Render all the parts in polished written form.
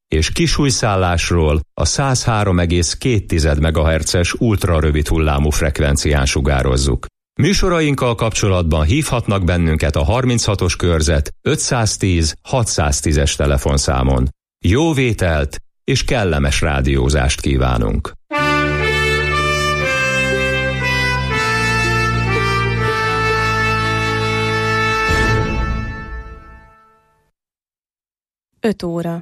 és kisújszállásról a 103,2 MHz-es ultrarövid hullámú frekvencián sugározzuk. Műsorainkkal kapcsolatban hívhatnak bennünket a 36-os körzet 510 610-es telefonszámon. Jó vételt és kellemes rádiózást kívánunk! Öt óra.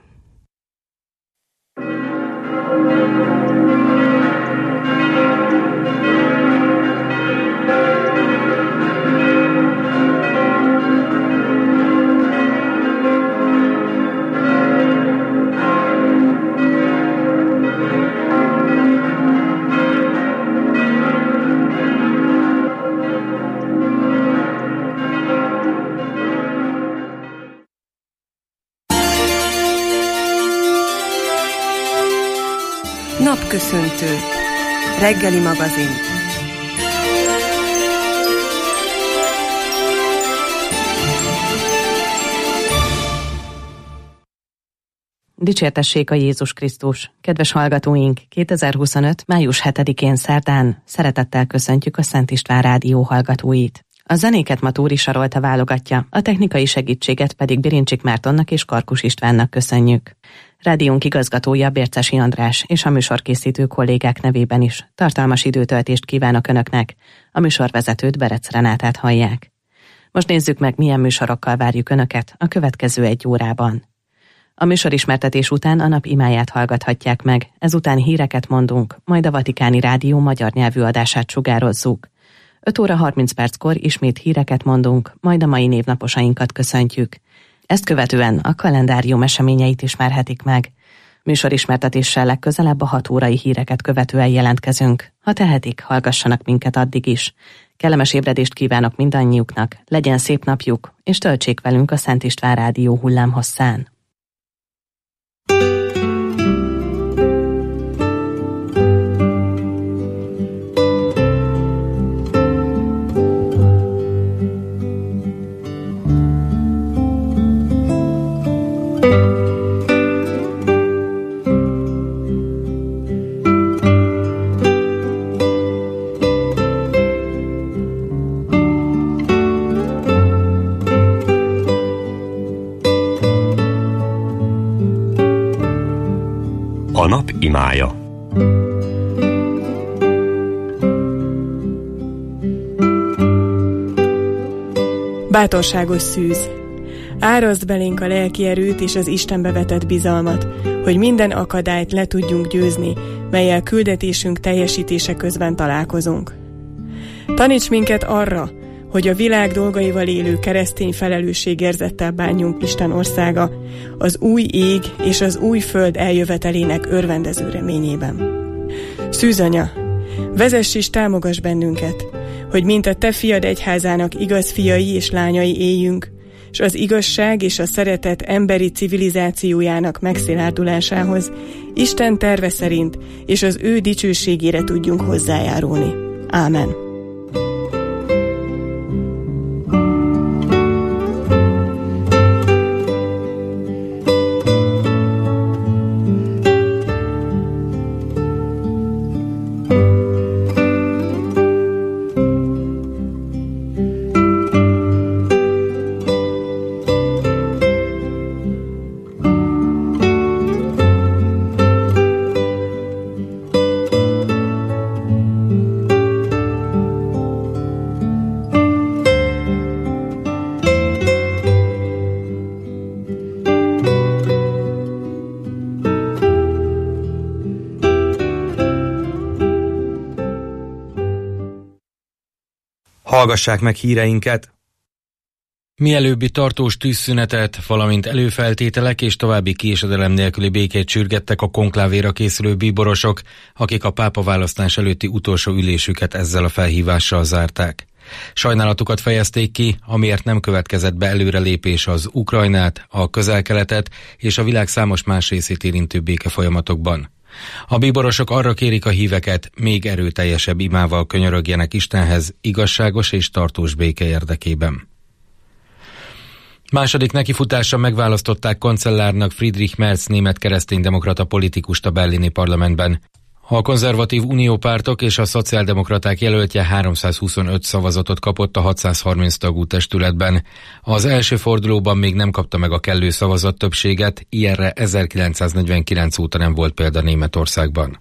Napköszöntő. Reggeli magazin. Dicsértessék a Jézus Krisztus! Kedves hallgatóink, 2025. május 7-én szerdán szeretettel köszöntjük a Szent István Rádió hallgatóit. A zenéket Matúri Sarolta válogatja, a technikai segítséget pedig Birincsik Mártonnak és Karkus Istvánnak köszönjük. Rádiónk igazgatója Bércesi András és a műsorkészítő kollégák nevében is tartalmas időtöltést kívánok Önöknek, a műsorvezetőt, Berec Renátát hallják. Most nézzük meg, milyen műsorokkal várjuk Önöket a következő 1 órában. A műsorismertetés után a nap imáját hallgathatják meg, ezután híreket mondunk, majd a Vatikáni Rádió magyar nyelvű adását sugározzuk. 5 óra 30 perckor ismét híreket mondunk, majd a mai névnaposainkat köszöntjük. Ezt követően a kalendárium eseményeit ismerhetik meg. Műsorismertetéssel legközelebb a 6 órai híreket követően jelentkezünk. Ha tehetik, hallgassanak minket addig is. Kellemes ébredést kívánok mindannyiuknak, legyen szép napjuk, és töltsék velünk a Szent István Rádió hullámhosszán. A nap imája. Bátorságos szűz. Árasd belénk a lelki erőt és az Istenbe vetett bizalmat, hogy minden akadályt le tudjunk győzni, mellyel küldetésünk teljesítése közben találkozunk. Taníts minket arra, hogy a világ dolgaival élő keresztény felelősségérzettel bánjunk Isten országa, az új ég és az új föld eljövetelének örvendező reményében. Szűzanya, vezess és támogass bennünket, hogy mint a te fiad egyházának igaz fiai és lányai éljünk, és az igazság és a szeretet emberi civilizációjának megszilárdulásához Isten terve szerint és az ő dicsőségére tudjunk hozzájárulni. Ámen. Hallgassák meg híreinket! Mielőbbi tartós tűzszünetet, valamint előfeltételek és további késedelem nélküli békét sürgettek a konklávéra készülő bíborosok, akik a pápaválasztás előtti utolsó ülésüket ezzel a felhívással zárták. Sajnálatukat fejezték ki, amiért nem következett be előrelépés az Ukrajnát, a Közel-Keletet és a világ számos más részét érintő békefolyamatokban. A bíborosok arra kérik a híveket, még erőteljesebb imával könyörögjenek Istenhez igazságos és tartós béke érdekében. Második nekifutásra megválasztották kancellárnak Friedrich Merz német kereszténydemokrata politikust a berlini parlamentben. A konzervatív uniópártok és a szociáldemokraták jelöltje 325 szavazatot kapott a 630 tagú testületben. Az első fordulóban még nem kapta meg a kellő szavazattöbbséget, ilyenre 1949 óta nem volt példa Németországban.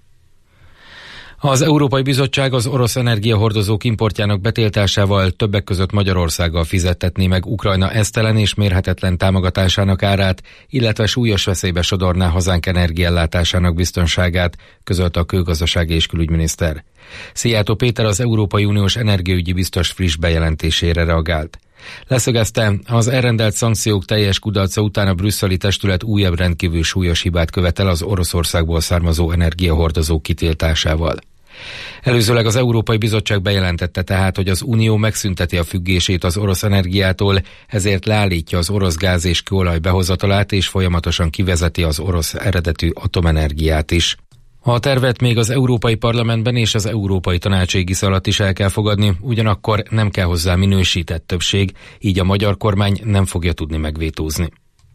Az Európai Bizottság az orosz energiahordozók importjának betiltásával többek között Magyarországgal fizettetné meg Ukrajna esztelen és mérhetetlen támogatásának árát, illetve súlyos veszélybe sodorná hazánk energiaellátásának biztonságát, közölte a külgazdasági és külügyminiszter. Szijjártó Péter az Európai Uniós energiaügyi biztos friss bejelentésére reagált. Leszögezte, az elrendelt szankciók teljes kudarca után a brüsszeli testület újabb rendkívül súlyos hibát követel az Oroszországból származó energiahordozók kitiltásával. Előzőleg az Európai Bizottság bejelentette tehát, hogy az Unió megszünteti a függését az orosz energiától, ezért leállítja az orosz gáz és kőolaj behozatalát és folyamatosan kivezeti az orosz eredetű atomenergiát is. A tervet még az Európai Parlamentben és az Európai Tanács égisze alatt is el kell fogadni, ugyanakkor nem kell hozzá minősített többség, így a magyar kormány nem fogja tudni megvétózni.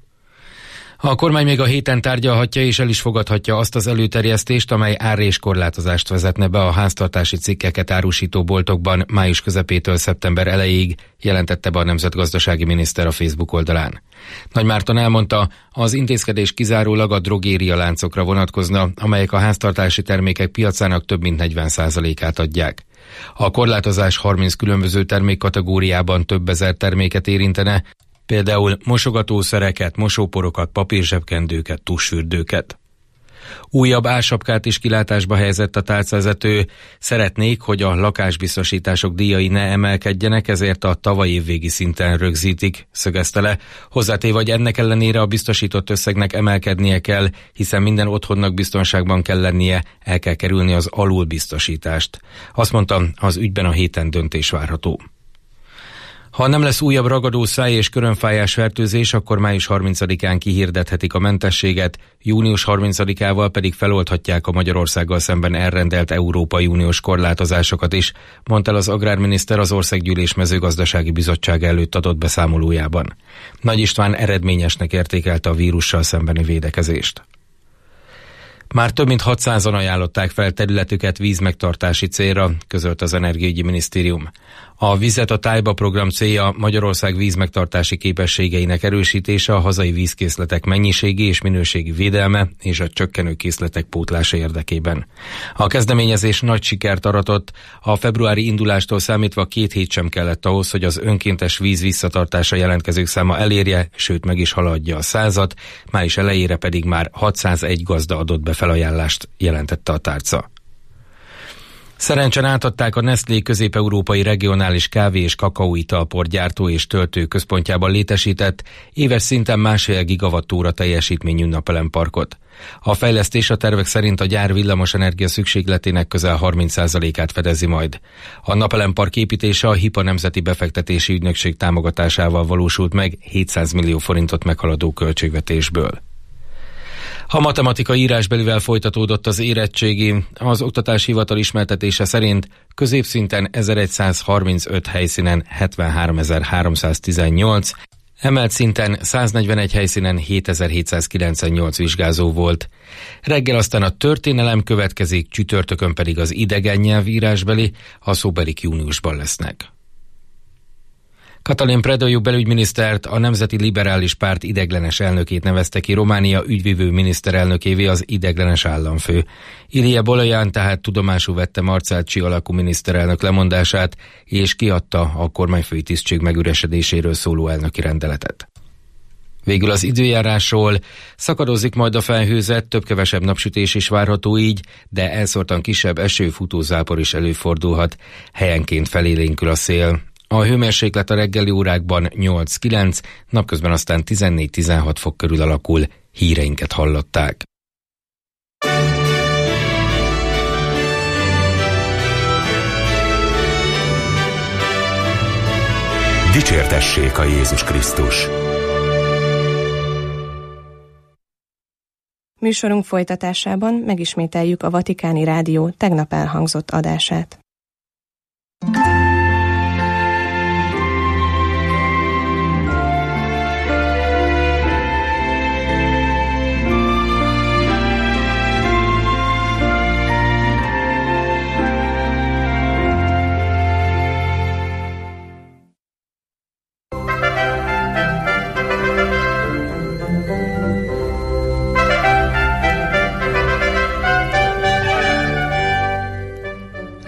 A kormány még a héten tárgyalhatja és el is fogadhatja azt az előterjesztést, amely árréskorlátozást vezetne be a háztartási cikkeket árusító boltokban május közepétől szeptember elejéig, jelentette be a nemzetgazdasági miniszter a Facebook oldalán. Nagy Márton elmondta, az intézkedés kizárólag a drogéria láncokra vonatkozna, amelyek a háztartási termékek piacának több mint 40%-át adják. A korlátozás 30 különböző termékkategóriában több ezer terméket érintene, például mosogatószereket, mosóporokat, papírzsebkendőket, tussfürdőket. Újabb álsapkát is kilátásba helyezett a tárcavezető. Szeretnék, hogy a lakásbiztosítások díjai ne emelkedjenek, ezért a tavalyi évvégi szinten rögzítik, szögezte le. Hozzátéve, hogy ennek ellenére a biztosított összegnek emelkednie kell, hiszen minden otthonnak biztonságban kell lennie, el kell kerülni az alulbiztosítást. Azt mondta, az ügyben a héten döntés várható. Ha nem lesz újabb ragadó száj és körömfájás fertőzés, akkor május 30-án kihirdethetik a mentességet, június 30-ával pedig feloldhatják a Magyarországgal szemben elrendelt Európai Uniós korlátozásokat is, mondta el az agrárminiszter az Országgyűlés mezőgazdasági bizottság előtt adott beszámolójában. Nagy István eredményesnek értékelte a vírussal szembeni védekezést. Már több mint 600-an ajánlották fel területüket vízmegtartási célra, közölt az Energiaügyi Minisztérium. A Vizet a Tájba program célja Magyarország vízmegtartási képességeinek erősítése, a hazai vízkészletek mennyiségi és minőségi védelme és a csökkenő készletek pótlása érdekében. A kezdeményezés nagy sikert aratott, a februári indulástól számítva 2 hét sem kellett ahhoz, hogy az önkéntes víz visszatartása jelentkezők száma elérje, sőt meg is haladja a 100-at, május elejére pedig már 601 gazda adott be felajánlást, jelentette a tárca. Szerencsen átadták a Nestlé közép-európai regionális kávé- és kakaóitalpor gyártó és töltő központjában létesített, éves szinten 1,5 gigawattóra teljesítményű napelemparkot. A fejlesztés a tervek szerint a gyár villamosenergia szükségletének közel 30%-át fedezi majd. A napelempark építése a HIPA Nemzeti Befektetési Ügynökség támogatásával valósult meg 700 millió forintot meghaladó költségvetésből. A matematika írásbelivel folytatódott az érettségi. Az Oktatási Hivatal ismertetése szerint középszinten 1135 helyszínen 73.318, emelt szinten 141 helyszínen 7798 vizsgázó volt. Reggel aztán a történelem következik, csütörtökön pedig az idegen nyelv írásbeli, a szóbelik júniusban lesznek. Katalin Predoiu belügyminisztert, a Nemzeti Liberális Párt ideiglenes elnökét nevezte ki Románia ügyvivő miniszterelnökévé az ideiglenes államfő. Ilie Bolayan tehát tudomásul vette Marcácsi alakú miniszterelnök lemondását, és kiadta a kormányfői tisztség megüresedéséről szóló elnöki rendeletet. Végül az időjárásról: szakadozik majd a felhőzet, több-kevesebb napsütés is várható így, de elszórtan kisebb eső, futózápor is előfordulhat, helyenként felélénkül a szél. A hőmérséklet a reggeli órákban 8-9, napközben aztán 14-16 fok körül alakul. Híreinket hallották. Dicsértessék a Jézus Krisztus! Műsorunk folytatásában megismételjük a Vatikáni Rádió tegnap elhangzott adását.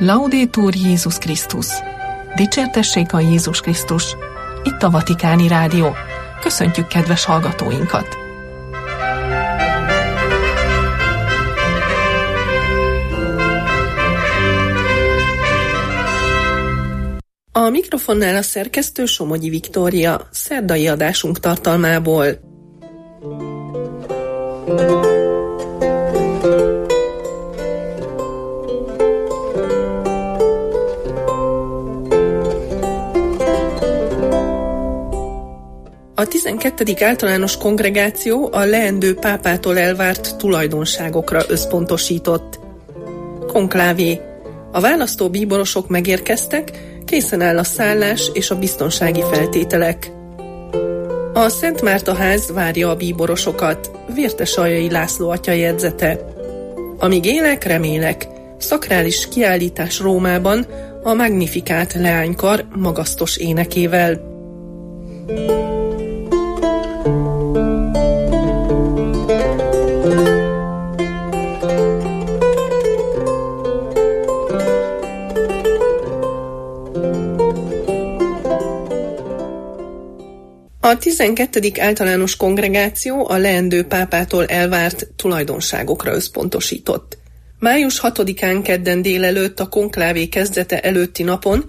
Laudetur Jézus Krisztus. Dicsértessék a Jézus Krisztus. Itt a Vatikáni Rádió. Köszöntjük kedves hallgatóinkat! A mikrofonnál a szerkesztő Somogyi Viktória, szerdai adásunk tartalmából. A 12. általános kongregáció a leendő pápától elvárt tulajdonságokra összpontosított. Konklávé. A választó bíborosok megérkeztek, készen áll a szállás és a biztonsági feltételek. A Szent Márta ház várja a bíborosokat, Vértesaljai László atya jegyzete. Amíg élek, remélek. Szakrális kiállítás Rómában a Magnificat leánykar magasztos énekével. A 12. általános kongregáció a leendő pápától elvárt tulajdonságokra összpontosított. Május 6-án kedden délelőtt a konklávé kezdete előtti napon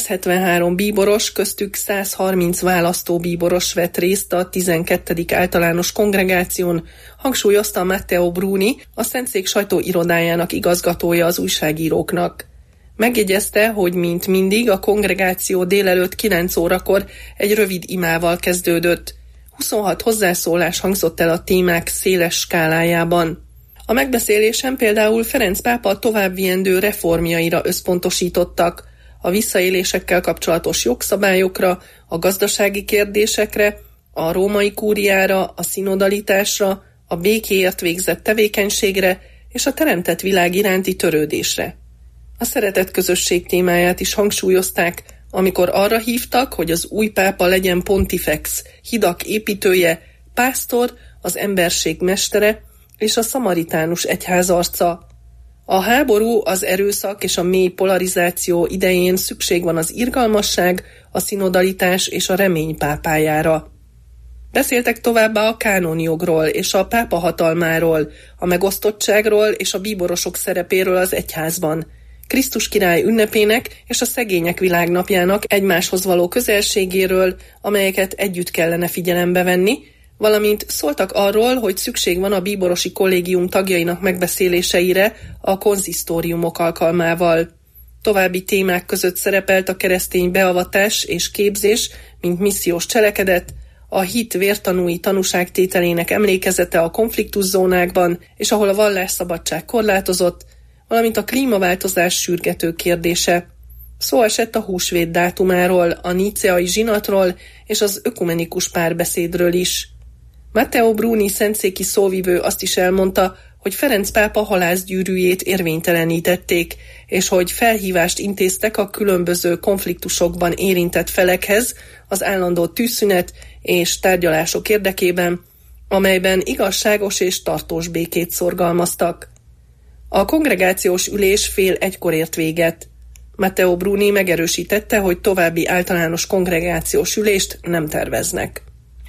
173 bíboros, köztük 130 választó bíboros vett részt a 12. általános kongregáción, hangsúlyozta Matteo Bruni, a Szentszék sajtóirodájának igazgatója az újságíróknak. Megjegyezte, hogy mint mindig a kongregáció délelőtt 9 órakor egy rövid imával kezdődött. 26 hozzászólás hangzott el a témák széles skálájában. A megbeszélésen például Ferenc pápa továbbviendő reformjaira összpontosítottak, a visszaélésekkel kapcsolatos jogszabályokra, a gazdasági kérdésekre, a római kúriára, a szinodalitásra, a békéért végzett tevékenységre és a teremtett világ iránti törődésre. A szeretet közösség témáját is hangsúlyozták, amikor arra hívtak, hogy az új pápa legyen pontifex, hidak építője, pásztor, az emberség mestere és a szamaritánus egyház arca. A háború, az erőszak és a mély polarizáció idején szükség van az irgalmasság, a szinodalitás és a remény pápájára. Beszéltek továbbá a kánonjogról és a pápa hatalmáról, a megosztottságról és a bíborosok szerepéről az egyházban, Krisztus király ünnepének és a szegények világnapjának egymáshoz való közelségéről, amelyeket együtt kellene figyelembe venni, valamint szóltak arról, hogy szükség van a bíborosi kollégium tagjainak megbeszéléseire a konzisztóriumok alkalmával. További témák között szerepelt a keresztény beavatás és képzés, mint missziós cselekedet, a hit vértanúi tanúságtételének emlékezete a konfliktuszónákban, és ahol a vallásszabadság korlátozott, valamint a klímaváltozás sürgető kérdése. Szó esett a húsvét dátumáról, a níceai zsinatról és az ökumenikus párbeszédről is. Matteo Bruni szentszéki szóvivő azt is elmondta, hogy Ferenc pápa halászgyűrűjét érvénytelenítették, és hogy felhívást intéztek a különböző konfliktusokban érintett felekhez az állandó tűzszünet és tárgyalások érdekében, amelyben igazságos és tartós békét szorgalmaztak. A kongregációs ülés 12:30 ért véget. Matteo Bruni megerősítette, hogy további általános kongregációs ülést nem terveznek.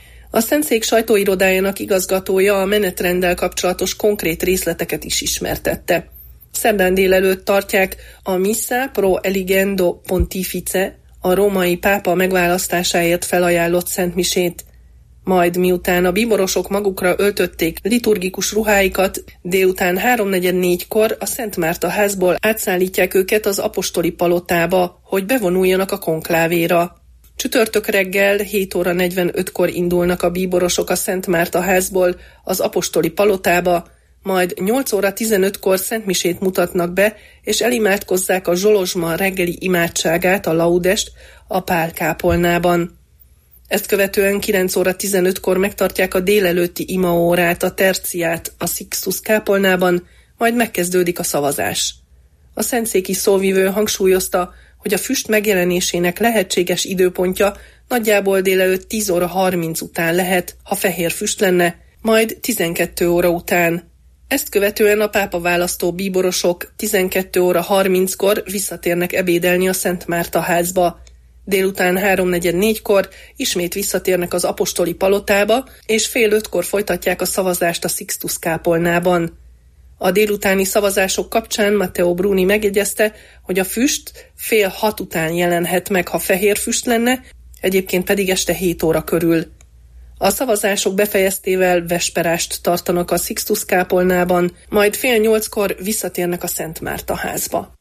A Szentszék sajtóirodájának igazgatója a menetrenddel kapcsolatos konkrét részleteket is ismertette. Szerdán délelőtt tartják a Missa pro eligendo pontifice, a római pápa megválasztásáért felajánlott szentmisét. Majd miután a bíborosok magukra öltötték liturgikus ruháikat, délután 3:44-kor a Szent Márta házból átszállítják őket az apostoli palotába, hogy bevonuljanak a konklávéra. Csütörtök reggel 7:45-kor indulnak a bíborosok a Szent Márta házból az apostoli palotába, majd 8:15-kor szentmisét mutatnak be, és elimádkozzák a Zsolozsma reggeli imádságát, a laudest a Pál kápolnában. Ezt követően 9:15-kor megtartják a délelőtti imaórát, a terciát a Sixtus kápolnában, majd megkezdődik a szavazás. A szentszéki szóvivő hangsúlyozta, hogy a füst megjelenésének lehetséges időpontja nagyjából délelőtt 10:30 után lehet, ha fehér füst lenne, majd 12 óra után. Ezt követően a pápaválasztó bíborosok 12 óra 30-kor visszatérnek ebédelni a Szent Márta házba. Délután 3:44-kor ismét visszatérnek az apostoli palotába, és 4:30-kor folytatják a szavazást a Sixtus kápolnában. A délutáni szavazások kapcsán Matteo Bruni megjegyezte, hogy a füst 5:30 után jelenhet meg, ha fehér füst lenne, egyébként pedig este 7 óra körül. A szavazások befejeztével vesperást tartanak a Sixtus kápolnában, majd 7:30-kor visszatérnek a Szent Márta házba.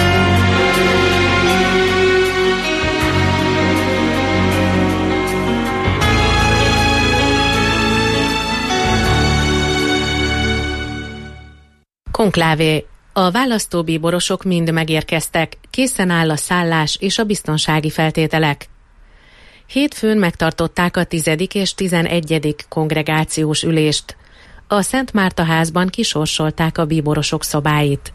Konklávé. A választóbíborosok mind megérkeztek, készen áll a szállás és a biztonsági feltételek. Hétfőn megtartották a 10. és 11. kongregációs ülést. A Szent Márta házban kisorsolták a bíborosok szobáit.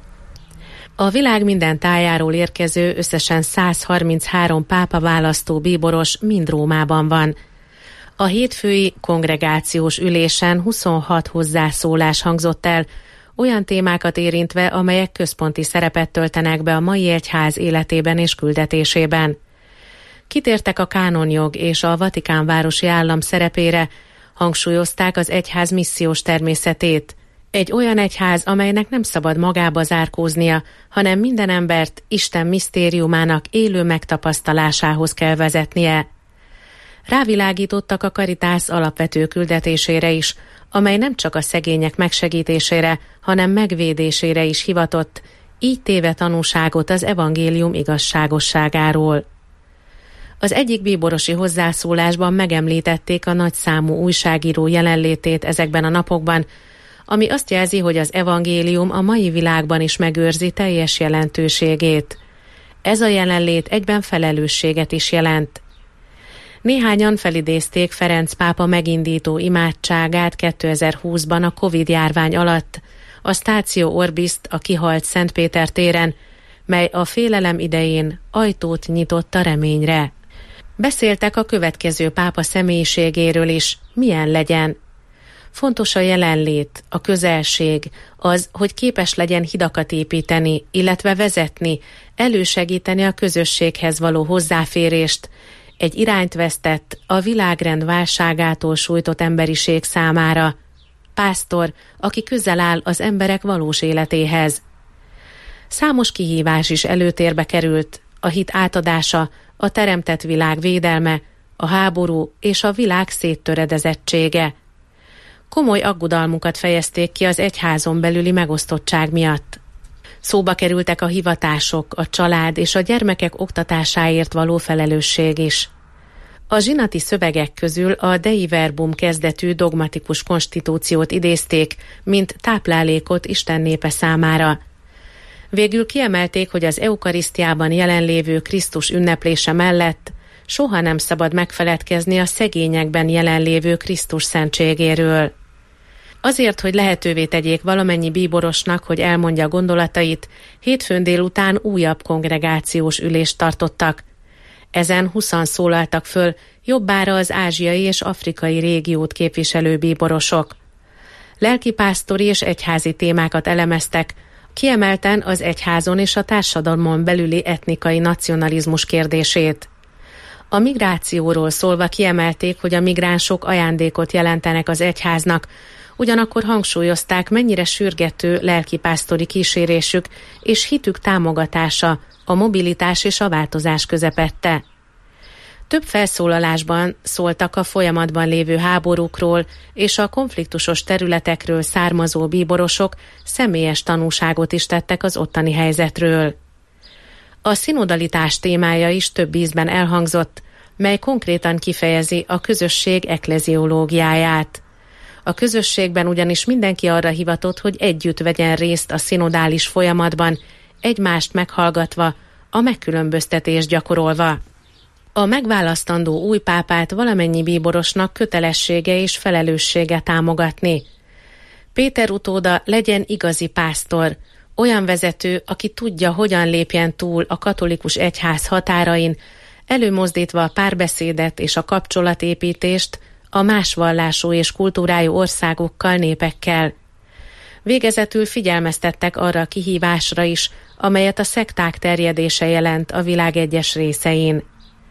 A világ minden tájáról érkező összesen 133 pápa választó bíboros mind Rómában van. A hétfői kongregációs ülésen 26 hozzászólás hangzott el, olyan témákat érintve, amelyek központi szerepet töltenek be a mai egyház életében és küldetésében. Kitértek a kánonjog és a Vatikán városi állam szerepére, hangsúlyozták az egyház missziós természetét. Egy olyan egyház, amelynek nem szabad magába zárkóznia, hanem minden embert Isten misztériumának élő megtapasztalásához kell vezetnie. Rávilágítottak a Caritas alapvető küldetésére is, amely nem csak a szegények megsegítésére, hanem megvédésére is hivatott, így téve tanúságot az evangélium igazságosságáról. Az egyik bíborosi hozzászólásban megemlítették a nagyszámú újságíró jelenlétét ezekben a napokban, ami azt jelzi, hogy az evangélium a mai világban is megőrzi teljes jelentőségét. Ez a jelenlét egyben felelősséget is jelent. Néhányan felidézték Ferenc pápa megindító imádságát 2020-ban a Covid-járvány alatt, a Stáció Orbist a kihalt Szentpéter téren, mely a félelem idején ajtót nyitott a reményre. Beszéltek a következő pápa személyiségéről is, milyen legyen. Fontos a jelenlét, a közelség, az, hogy képes legyen hidakat építeni, illetve vezetni, elősegíteni a közösséghez való hozzáférést, egy irányt vesztett, a világrend válságától sújtott emberiség számára. Pásztor, aki közel áll az emberek valós életéhez. Számos kihívás is előtérbe került, a hit átadása, a teremtett világ védelme, a háború és a világ széttöredezettsége. Komoly aggodalmukat fejezték ki az egyházon belüli megosztottság miatt. Szóba kerültek a hivatások, a család és a gyermekek oktatásáért való felelősség is. A zsinati szövegek közül a Dei Verbum kezdetű dogmatikus konstitúciót idézték, mint táplálékot Isten népe számára. Végül kiemelték, hogy az eukarisztiában jelenlévő Krisztus ünneplése mellett soha nem szabad megfeledkezni a szegényekben jelenlévő Krisztus szentségéről. Azért, hogy lehetővé tegyék valamennyi bíborosnak, hogy elmondja gondolatait, hétfőn délután újabb kongregációs ülést tartottak. Ezen 20-an szólaltak föl, jobbára az ázsiai és afrikai régiót képviselő bíborosok. Lelkipásztori és egyházi témákat elemeztek, kiemelten az egyházon és a társadalmon belüli etnikai nacionalizmus kérdését. A migrációról szólva kiemelték, hogy a migránsok ajándékot jelentenek az egyháznak, ugyanakkor hangsúlyozták, mennyire sürgető lelkipásztori kísérésük és hitük támogatása a mobilitás és a változás közepette. Több felszólalásban szóltak a folyamatban lévő háborúkról és a konfliktusos területekről származó bíborosok, személyes tanúságot is tettek az ottani helyzetről. A szinodalitás témája is több ízben elhangzott, mely konkrétan kifejezi a közösség ekleziológiáját. A közösségben ugyanis mindenki arra hivatott, hogy együtt vegyen részt a szinodális folyamatban, egymást meghallgatva, a megkülönböztetést gyakorolva. A megválasztandó új pápát valamennyi bíborosnak kötelessége és felelőssége támogatni. Péter utóda legyen igazi pásztor, olyan vezető, aki tudja, hogyan lépjen túl a katolikus egyház határain, előmozdítva a párbeszédet és a kapcsolatépítést a más vallású és kultúrájú országokkal, népekkel. Végezetül figyelmeztettek arra a kihívásra is, amelyet a szekták terjedése jelent a világ egyes részein.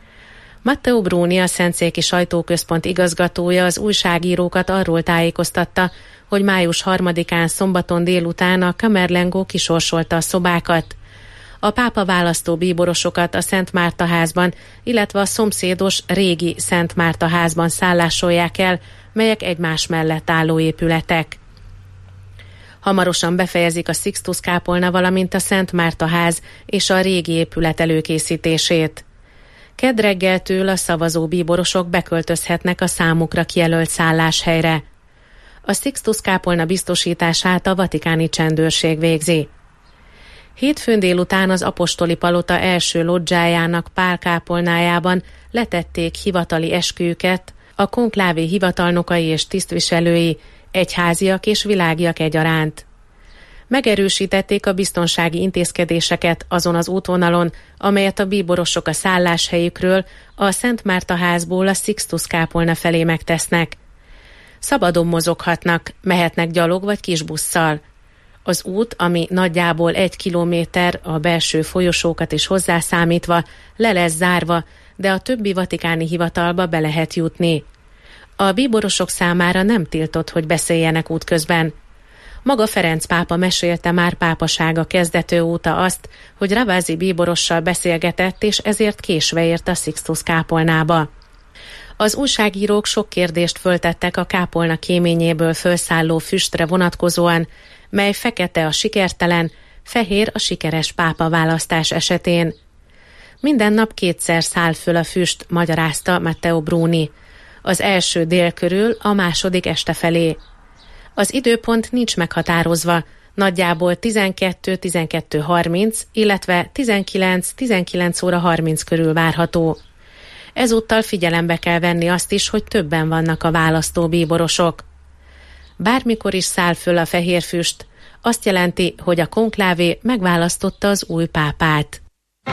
Matteo Bruni, a Szentszéki Sajtóközpont igazgatója az újságírókat arról tájékoztatta, hogy május 3-án szombaton délután a Camerlengo kisorsolta a szobákat. A pápa választó bíborosokat a Szent Márta házban, illetve a szomszédos régi Szent Márta házban szállásolják el, melyek egymás mellett álló épületek. Hamarosan befejezik a Sixtus kápolna, valamint a Szent Márta ház és a régi épület előkészítését. Kedd reggeltől a szavazó bíborosok beköltözhetnek a számukra kijelölt szálláshelyre. A Sixtus kápolna biztosítását a vatikáni csendőrség végzi. Hétfőn délután az apostoli palota első lodzsájának Pál kápolnájában letették hivatali esküjüket a konklávé hivatalnokai és tisztviselői, egyháziak és világiak egyaránt. Megerősítették a biztonsági intézkedéseket azon az útvonalon, amelyet a bíborosok a szálláshelyükről, a Szent Márta házból a Sixtus kápolna felé megtesznek. Szabadon mozoghatnak, mehetnek gyalog vagy kisbusszal. Az út, ami nagyjából 1 kilométer a belső folyosókat is hozzászámítva, le lesz zárva, de a többi vatikáni hivatalba be lehet jutni. A bíborosok számára nem tiltott, hogy beszéljenek útközben. Maga Ferenc pápa mesélte már pápasága kezdető óta azt, hogy Ravasi bíborossal beszélgetett, és ezért késve ért a Sixtus kápolnába. Az újságírók sok kérdést föltettek a kápolna kéményéből fölszálló füstre vonatkozóan, mely fekete a sikertelen, fehér a sikeres pápa választás esetén. Minden nap 2-szer száll föl a füst, magyarázta Matteo Bruni. Az első dél körül, a második este felé. Az időpont nincs meghatározva, nagyjából 12-12:30, illetve 19-19 óra 30 körül várható. Ezúttal figyelembe kell venni azt is, hogy többen vannak a választó bíborosok. Bármikor is száll föl a fehér füst, azt jelenti, hogy a konklávé megválasztotta az új pápát.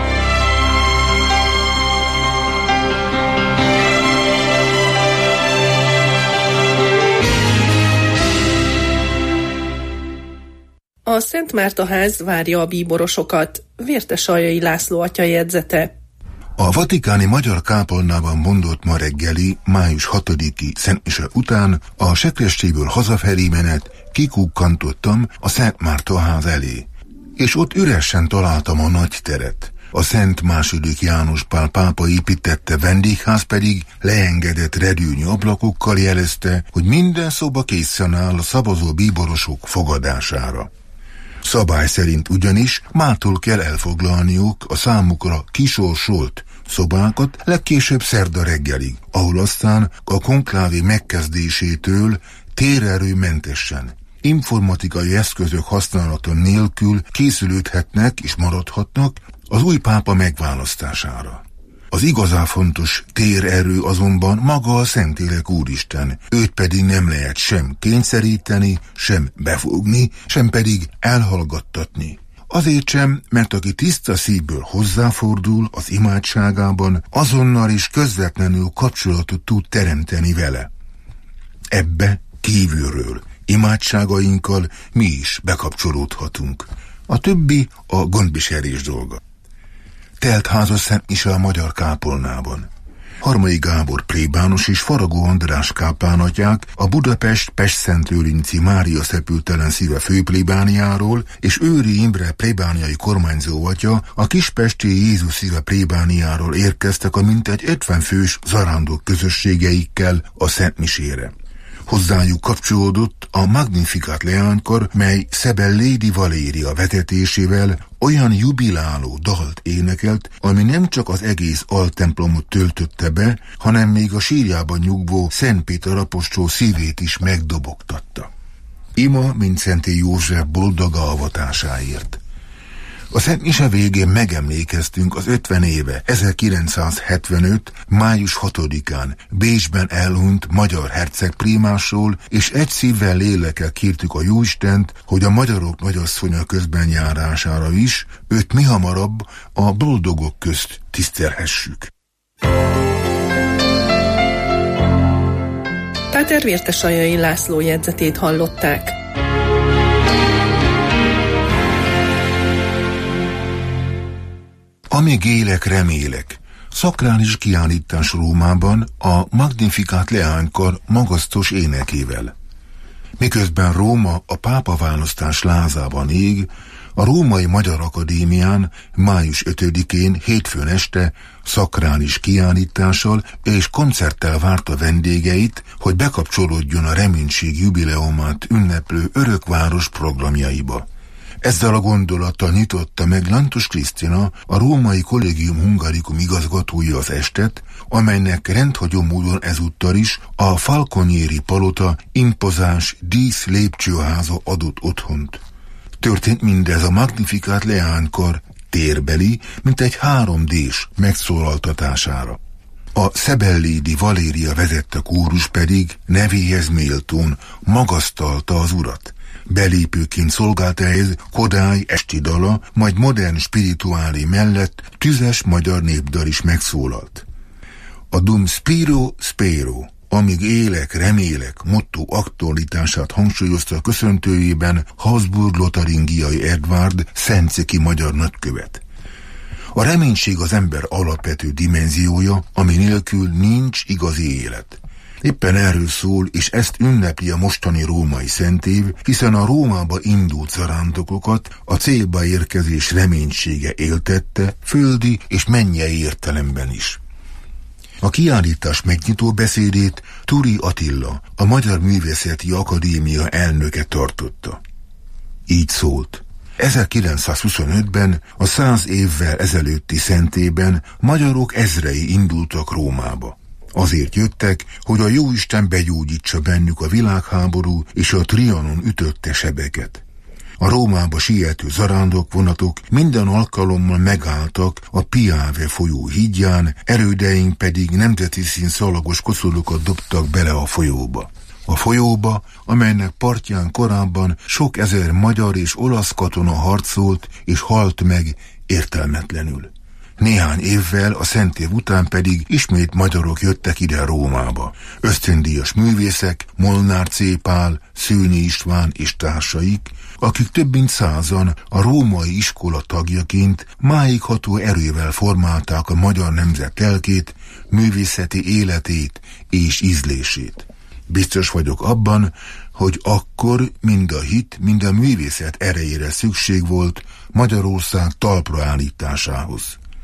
A Szent Márta ház várja a bíborosokat. Vértesaljai László atya jegyzete. A vatikáni magyar kápolnában mondott ma reggeli, május 6-i szentmise után a sekrestjéből hazafelé menet kikukkantottam a Szent Márta ház elé, és ott üresen találtam a nagy teret. A Szent II. János Pál pápa építette vendégház pedig leengedett redőnyű ablakokkal jelezte, hogy minden szoba készen áll a szavazó bíborosok fogadására. Szabály szerint ugyanis mától kell elfoglalniuk a számukra kisorsolt szobákat legkésőbb szerda reggelig, ahol aztán a konklávé megkezdésétől térerőmentesen, informatikai eszközök használata nélkül készülődhetnek és maradhatnak az új pápa megválasztására. Az igazán fontos térerő azonban maga a Szentlélek Úristen, őt pedig nem lehet sem kényszeríteni, sem befogni, sem pedig elhallgattatni. Azért sem, mert aki tiszta szívből hozzáfordul az imádságában, azonnal és közvetlenül kapcsolatot tud teremteni vele. Ebbe kívülről, imádságainkkal mi is bekapcsolódhatunk. A többi a gondviselés dolga. Telt ház a szentmise a magyar kápolnában. Harmai Gábor plébános és Faragó András kápánatyák a Budapest Pestszentlőrinci Mária Szepültelen Szíve főplébániáról és Őri Imre plébániai kormányzó atya a Kispesti Jézus Szíve plébániáról érkeztek a mintegy 50 fős zarándok közösségeikkel a szentmisére. Hozzájuk kapcsolódott a Magnificat leánykar, mely Szebel Lady Valéria vezetésével olyan jubiláló dalt énekelt, ami nem csak az egész altemplomot töltötte be, hanem még a sírjában nyugvó Szent Péter apostol szívét is megdobogtatta. Ima, mint Szenté József boldoga avatásáért. A szentmise végén megemlékeztünk az 50 éve, 1975. május 6-án Bécsben elhunyt magyar hercegprímásról, és egy szívvel lélekkel kértük a Jóistent, hogy a magyarok nagyasszonya közben járására is őt mihamarabb a boldogok közt tisztelhessük. Páter Vértesaljai László jegyzetét hallották. Amíg élek, remélek. Szakrális kiállítás Rómában a Magnificat leánykar magasztos énekével. Miközben Róma a pápaválasztás lázában ég, a Római Magyar Akadémián május 5-én hétfőn este szakrális kiállítással és koncerttel várta vendégeit, hogy bekapcsolódjon a reménység jubileumát ünneplő Örökváros programjaiba. Ezzel a gondolattal nyitotta meg Lantos Krisztina, a Római Collegium Hungaricum igazgatója az estet, amelynek rendhagyó módon ezúttal is a Falconieri palota impozáns dísz lépcsőháza adott otthont. Történt mindez a Magnificat leánykar térbeli, mint egy 3D-s megszólaltatására. A Szebellédi Valéria vezette kórus pedig nevéhez méltón magasztalta az urat. Belépőként szolgálta ez Kodály esti dala, majd modern spirituálé mellett tüzes magyar népdal is megszólalt. A Dum Spiro Spero, amíg élek, remélek motto aktualitását hangsúlyozta a köszöntőjében Habsburg-Lotaringiai Edvard szentszéki magyar nagykövet. A reménység az ember alapvető dimenziója, ami nélkül nincs igazi élet. Éppen erről szól, és ezt ünnepli a mostani római szentév, hiszen a Rómába indult zarándokokat a célba érkezés reménysége éltette, földi és mennyei értelemben is. A kiállítás megnyitó beszédét Turi Attila, a Magyar Művészeti Akadémia elnöke tartotta. Így szólt. 1925-ben, a 100 évvel ezelőtti szentében magyarok ezrei indultak Rómába. Azért jöttek, hogy a jóisten begyógyítsa bennük a világháború és a Trianon ütötte sebeket. A Rómába siető zarándokvonatok minden alkalommal megálltak a Piave folyó hídján, erődeink pedig nemzeti szín szalagos koszorúkat dobtak bele a folyóba. A folyóba, amelynek partján korábban sok ezer magyar és olasz katona harcolt és halt meg értelmetlenül. Néhány évvel a szentév után pedig ismét magyarok jöttek ide Rómába. Ösztöndíjas művészek, Molnár C. Pál, Szőnyi István és társaik, akik több mint 100-an a római iskola tagjaként máigható erővel formálták a magyar nemzet lelkét, művészeti életét és ízlését. Biztos vagyok abban, hogy akkor mind a hit, mind a művészet erejére szükség volt Magyarország talpra állításához.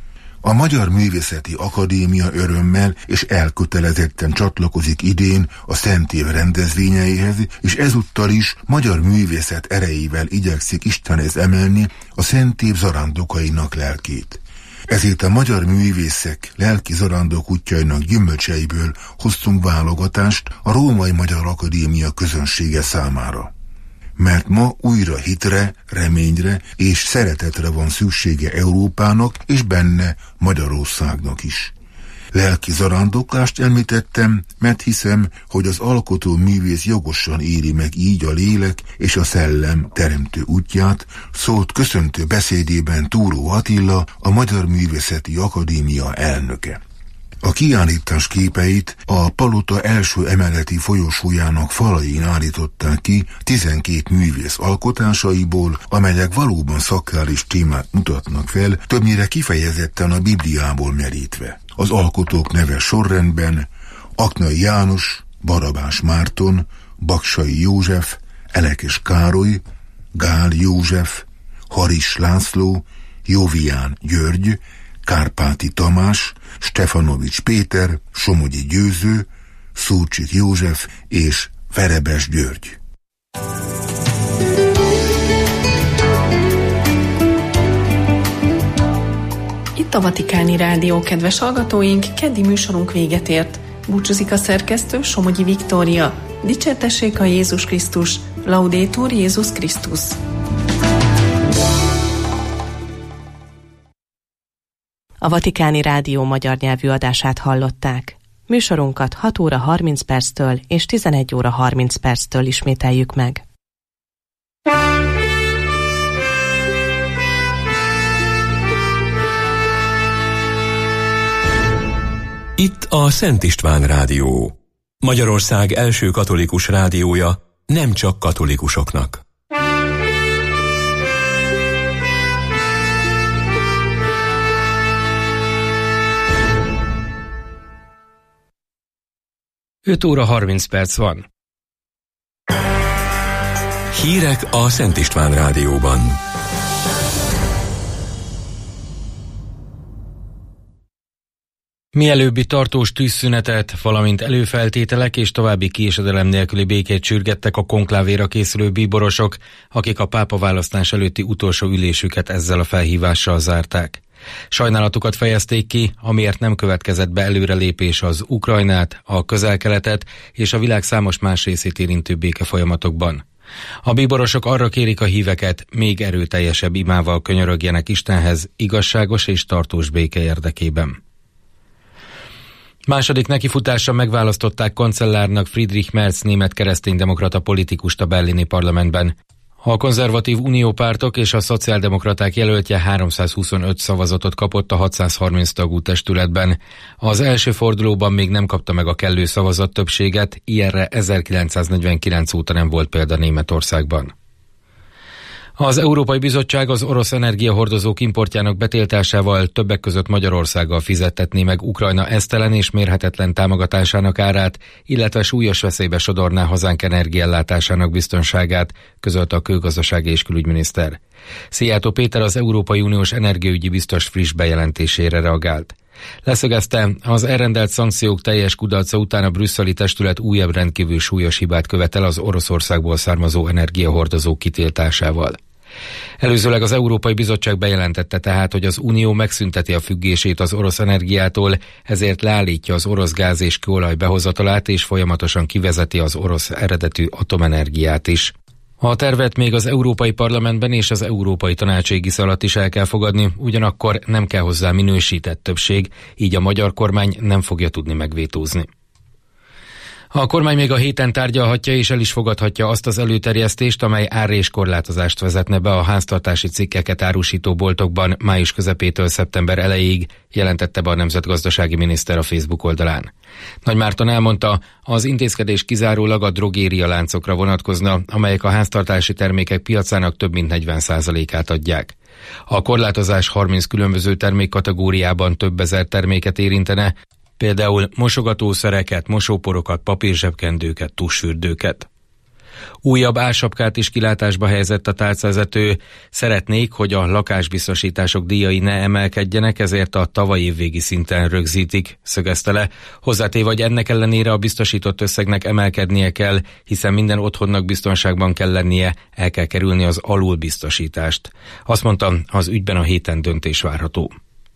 A Magyar Művészeti Akadémia örömmel és elkötelezetten csatlakozik idén a szentév rendezvényeihez, és ezúttal is magyar művészet erejével igyekszik Istenhez emelni a szentév zarándokainak lelkét. Ezért a magyar művészek lelki zarándok útjainak gyümölcseiből hoztunk válogatást a Római Magyar Akadémia közönsége számára. Mert ma újra hitre, reményre és szeretetre van szüksége Európának és benne Magyarországnak is. Lelki zarándoklást említettem, mert hiszem, hogy az alkotó művész jogosan éri meg így a lélek és a szellem teremtő útját, szólt köszöntő beszédében Túró Attila, a Magyar Művészeti Akadémia elnöke. A kiállítás képeit a palota első emeleti folyosójának falain állították ki 12 művész alkotásaiból, amelyek valóban szakrális témát mutatnak fel, többnyire kifejezetten a Bibliából merítve. Az alkotók neve sorrendben Aknai János, Barabás Márton, Baksay József, Elekes Károly, Gál József, Haris László, Jovián György, Kárpáti Tamás, Stefanovics Péter, Somogyi Győző, Szúcsik József és Verebes György. Itt a Vatikáni Rádió, kedves hallgatóink, keddi műsorunk véget ért. Búcsúzik a szerkesztő, Somogyi Viktória. Dicsértessék a Jézus Krisztus, Laudetur Jézus Krisztus. A Vatikáni Rádió magyar nyelvű adását hallották. Műsorunkat 6 óra 30 perctől és 11 óra 30 perctől ismételjük meg. Itt a Szent István Rádió. Magyarország első katolikus rádiója, nem csak katolikusoknak. 5 óra 30 perc van. Hírek a Szent István Rádióban. Mielőbbi tartós tűzszünetet, valamint előfeltételek és további késedelem nélküli békét sürgettek a konklávéra készülő bíborosok, akik a pápaválasztás előtti utolsó ülésüket ezzel a felhívással zárták. Sajnálatukat fejezték ki, amiért nem következett be előrelépés az Ukrajnát, a Közel-Keletet és a világ számos más részét érintő békefolyamatokban. A bíborosok arra kérik a híveket, még erőteljesebb imával könyörögjenek Istenhez igazságos és tartós béke érdekében. Második nekifutásra megválasztották kancellárnak Friedrich Merz német kereszténydemokrata politikust a berlini parlamentben. A konzervatív uniópártok és a szociáldemokraták jelöltje 325 szavazatot kapott a 630 tagú testületben. Az első fordulóban még nem kapta meg a kellő szavazattöbbséget, ilyenre 1949 óta nem volt példa Németországban. Az Európai Bizottság az orosz energiahordozók importjának betiltásával többek között Magyarországgal fizettetné meg Ukrajna esztelen és mérhetetlen támogatásának árát, illetve súlyos veszélybe sodorná hazánk energiaellátásának biztonságát, közölte a külgazdasági és külügyminiszter. Szijjártó Péter az Európai Uniós energiaügyi biztos friss bejelentésére reagált. Leszögezte, az elrendelt szankciók teljes kudarca után a brüsszeli testület újabb rendkívül súlyos hibát követel az Oroszországból származó energiahordozók kitiltásával. Előzőleg az Európai Bizottság bejelentette tehát, hogy az Unió megszünteti a függését az orosz energiától, ezért leállítja az orosz gáz és kőolaj behozatalát és folyamatosan kivezeti az orosz eredetű atomenergiát is. A tervet még az Európai Parlamentben és az Európai Tanács égisze alatt is el kell fogadni, ugyanakkor nem kell hozzá minősített többség, így a magyar kormány nem fogja tudni megvétózni. A kormány még a héten tárgyalhatja és el is fogadhatja azt az előterjesztést, amely árréskorlátozást vezetne be a háztartási cikkeket árusító boltokban május közepétől szeptember elejéig, jelentette be a nemzetgazdasági miniszter a Facebook oldalán. Nagy Márton elmondta, az intézkedés kizárólag a drogéria láncokra vonatkozna, amelyek a háztartási termékek piacának több mint 40%-át adják. A korlátozás 30 különböző termékkategóriában több ezer terméket érintene, például mosogatószereket, mosóporokat, papírzsebkendőket, tussfürdőket. Újabb ársapkát is kilátásba helyezett a tárcavezető. Szeretnék, hogy a lakásbiztosítások díjai ne emelkedjenek, ezért a tavalyi évvégi szinten rögzítik, szögezte le. Hozzátéve, hogy ennek ellenére a biztosított összegnek emelkednie kell, hiszen minden otthonnak biztonságban kell lennie, el kell kerülni az alulbiztosítást. Azt mondta, az ügyben a héten döntés várható.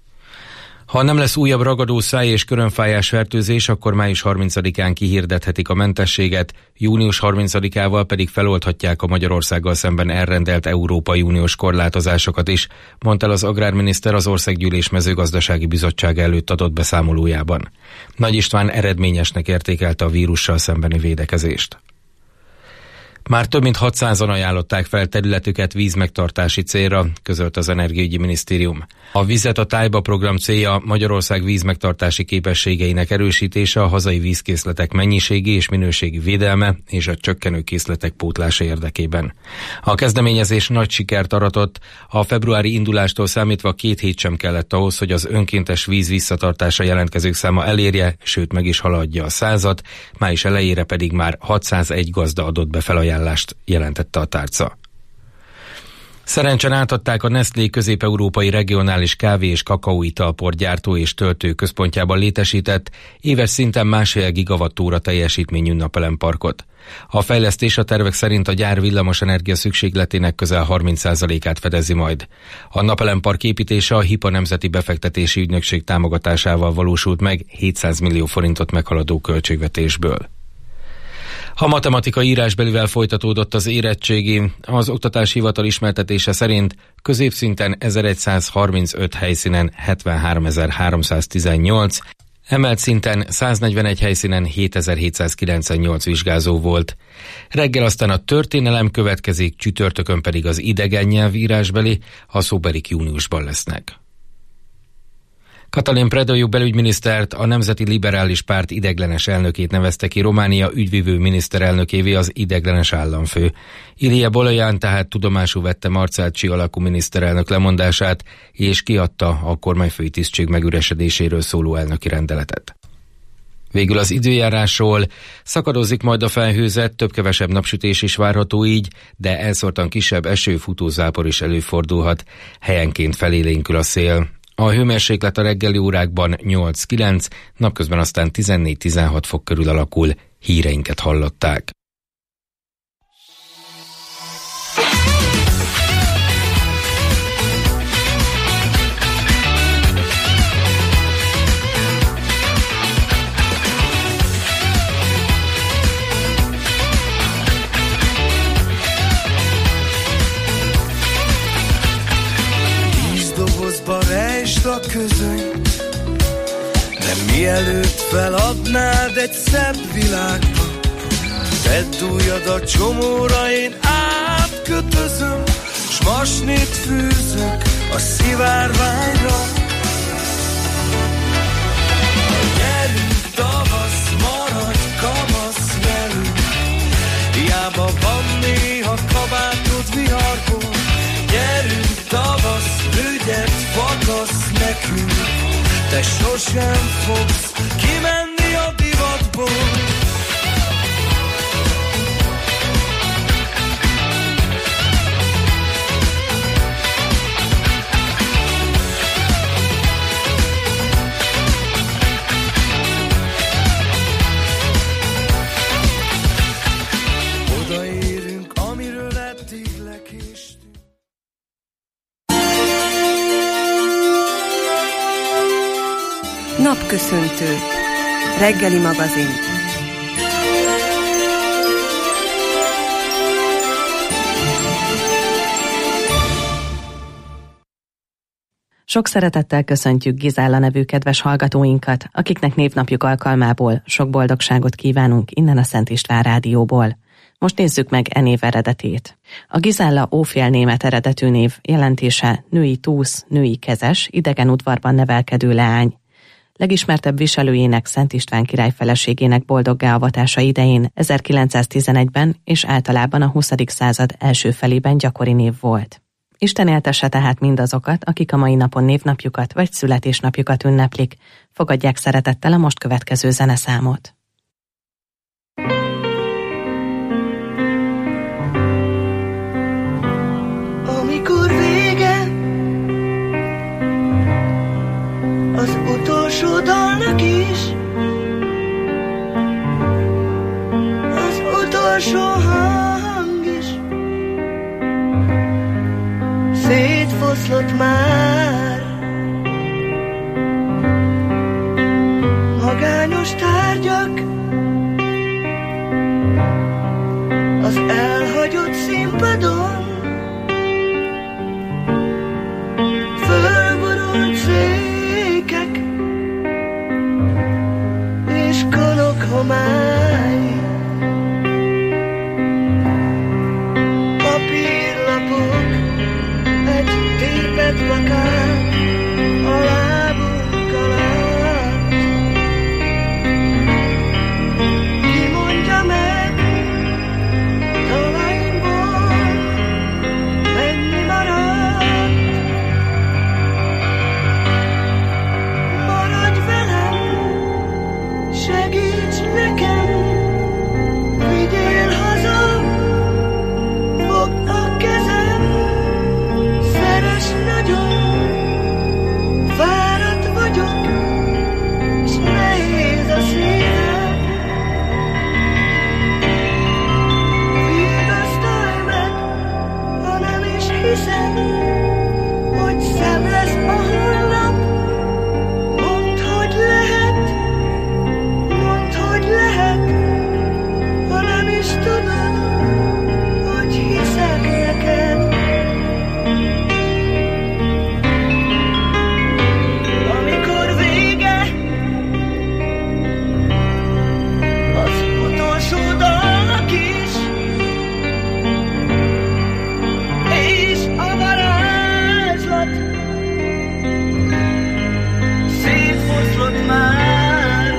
Ha nem lesz újabb ragadó száj és körömfájás fertőzés, akkor május 30-án kihirdethetik a mentességet, június 30-ával pedig feloldhatják a Magyarországgal szemben elrendelt Európai Uniós korlátozásokat is, mondta el az agrárminiszter az Országgyűlés mezőgazdasági bizottsága előtt adott beszámolójában. Nagy István eredményesnek értékelte a vírussal szembeni védekezést. Már több mint 600-an ajánlották fel területüket vízmegtartási célra, közölt az Energiaügyi Minisztérium. A Vizet a Tájba program célja Magyarország vízmegtartási képességeinek erősítése, a hazai vízkészletek mennyiségi és minőségi védelme és a csökkenő készletek pótlása érdekében. A kezdeményezés nagy sikert aratott, a februári indulástól számítva 2 hét sem kellett ahhoz, hogy az önkéntes víz visszatartása jelentkezők száma elérje, sőt meg is haladja a 100-at, május elejére pedig már 601 gazda adott be felajánlást, jelentette a tárca. Szerencsen átadták a Nestlé közép-európai regionális kávé- és kakaóitalpor gyártó és töltő központjában létesített éves szinten 1,5 gigawattóra teljesítményű napelemparkot. A fejlesztés a tervek szerint a gyár villamosenergia szükségletének közel 30%-át fedezi majd. A napelempark építése a HIPA Nemzeti Befektetési Ügynökség támogatásával valósult meg 700 millió forintot meghaladó költségvetésből. A matematika írásbelivel folytatódott az érettségi. Az Oktatási Hivatal ismertetése szerint középszinten 1135 helyszínen 73.318, emelt szinten 141 helyszínen 7798 vizsgázó volt. Reggel aztán a történelem következik, csütörtökön pedig az idegen nyelv írásbeli, a szóbelik júniusban lesznek. Katalin Predoiu belügyminisztert, a Nemzeti Liberális Párt ideiglenes elnökét nevezte ki Románia ügyvivő miniszterelnökévé az ideiglenes államfő. Ilie Bolayan tehát tudomásul vette Marcelcsi alakú miniszterelnök lemondását, és kiadta a kormányfői tisztség megüresedéséről szóló elnöki rendeletet. Végül az időjárásról: szakadozik majd a felhőzet, több-kevesebb napsütés is várható így, de elszórtan kisebb eső, futózápor is előfordulhat, helyenként felélénkül a szél. A hőmérséklet a reggeli órákban 8-9, napközben aztán 14-16 fok körül alakul. Híreinket hallották. Rejtsd a közönyt, de mielőtt feladnád egy szebb világba, tedd ujjad a csomóra, én átkötözöm, s masnit fűzök a szivárványra. Gyerünk tavasz, maradj kamasz velünk, hiába van néha kabátod viharból. Gyerünk tavasz, ügyet fakasz nekünk, te sosem fogsz kimenni a divatból. Odaérünk, amiről eddig lekéstünk. Napköszöntő. Reggeli magazin. Sok szeretettel köszöntjük Gizálla nevű kedves hallgatóinkat, akiknek névnapjuk alkalmából sok boldogságot kívánunk innen a Szent István Rádióból. Most nézzük meg e név eredetét. A Gizálla ófél német eredetű név, jelentése női túsz, női kezes, idegen udvarban nevelkedő leány. Legismertebb viselőjének, Szent István király feleségének boldoggá avatása idején 1911-ben és általában a 20. század első felében gyakori név volt. Isten éltesse tehát mindazokat, akik a mai napon névnapjukat vagy születésnapjukat ünneplik. Fogadják szeretettel a most következő zeneszámot. Amikor vége az utolsó dalnak is, az utolsó hang is szétfoszlott már. Magányos tárgyak az elhagyott színpadon, fölborult székek és konok homály, papírlapok, egy tépet plakát a lábunk alatt. Ki mondja meg talainkból mennyi maradt? Maradj velem, segíts nekem, vigyél haza, fogd a kezem, szeress nagyon, fáradt vagyok, s nehéz a szívem. Vigasztalj meg, ha nem is hiszem, hogy szebb lesz a holnap. Mondd, hogy lehet, ha nem is tudod, hogy hiszek neked. Amikor vége az utolsó dalnak is, és a varázslat szétfoszlott már.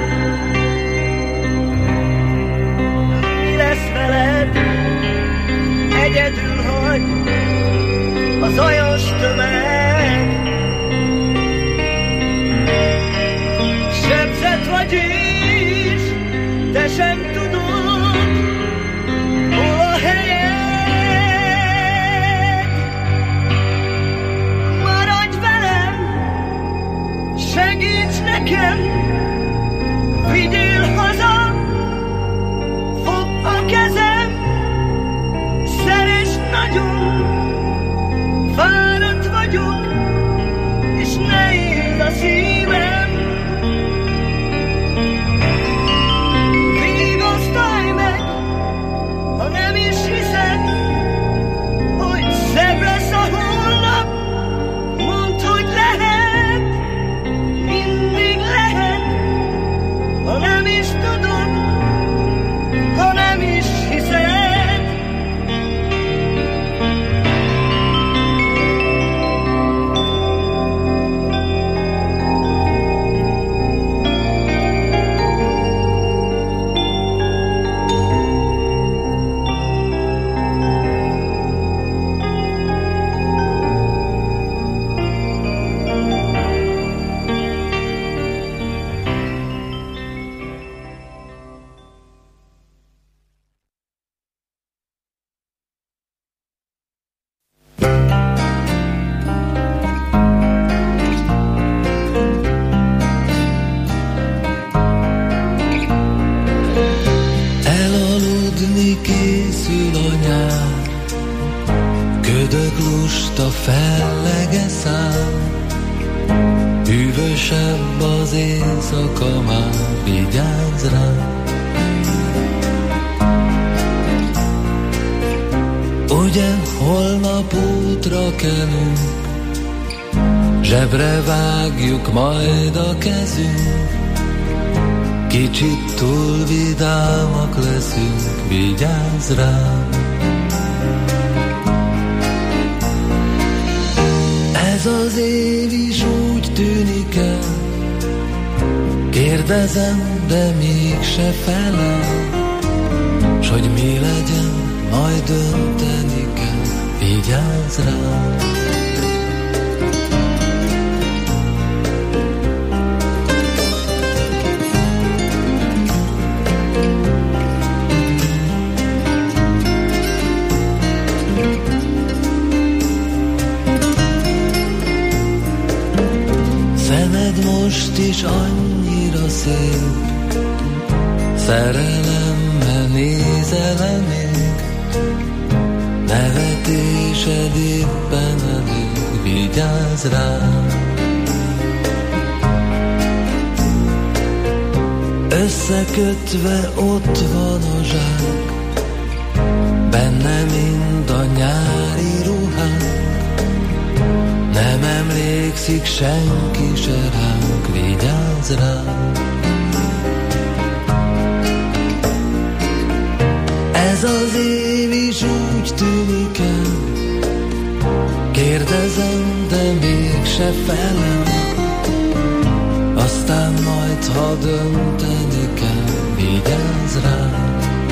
Mi lesz veled? Egyedül hagy a zajos tömeg. Sebzett vagy így, sem tudod, hol a helyed. Maradj velem, segíts nekem, vigyél haza, fogd a kezem, szeress nagyon, fáradt vagyok, és nehéz a szívem. Vigasztalj meg, ha nem is hiszed, hogy szebb lesz a holnap. Mondd, hogy lehet, mindig lehet, ha nem is tudod, ha nem is hiszed. Készül a nyár, ködög lusta fellege szám, hűvösebb az éjszaka már, vigyázz rám. Ugye holnap útra kelünk, zsebre vágjuk majd a kezünk, kicsit túl vidámak leszünk, vigyázz rám. Ez az év is úgy tűnik el, kérdezem, de mégse felel, s hogy mi legyen, majd dönteni kell, vigyázz rám. Most is annyira szép, szerelemmel nézelem még, nevetésed éppen elég, vigyázz rám. Összekötve ott van a zsák, benne mind a nyári ruhák, nem emlékszik senki se ránk, vigyázz rám. Ez az év is úgy tűnik el, kérdezem, de mégse felel, aztán majd ha dönteni kell, vigyázz rám.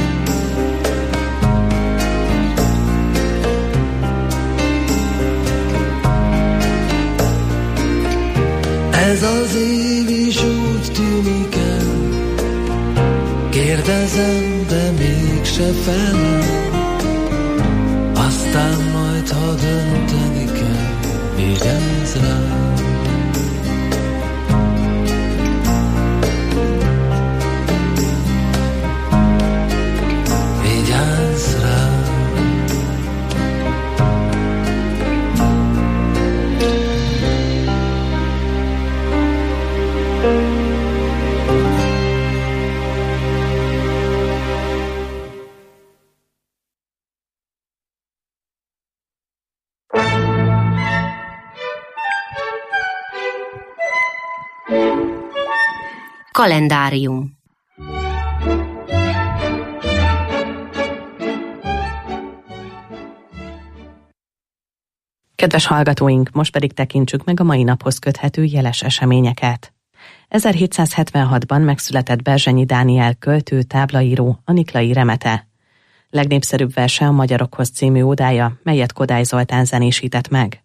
Ez az év is úgy tűnik el, kérdezem, de mégse felel, aztán majd ha dönteni kell, vigyázz rám. Vigyázz rám. Kalendárium. Kedves hallgatóink, most pedig tekintsük meg a mai naphoz köthető jeles eseményeket. 1776-ban megszületett Berzsenyi Dániel költő, táblaíró, a Niklai Remete. Legnépszerűbb verse a Magyarokhoz című ódája, melyet Kodály Zoltán zenésített meg.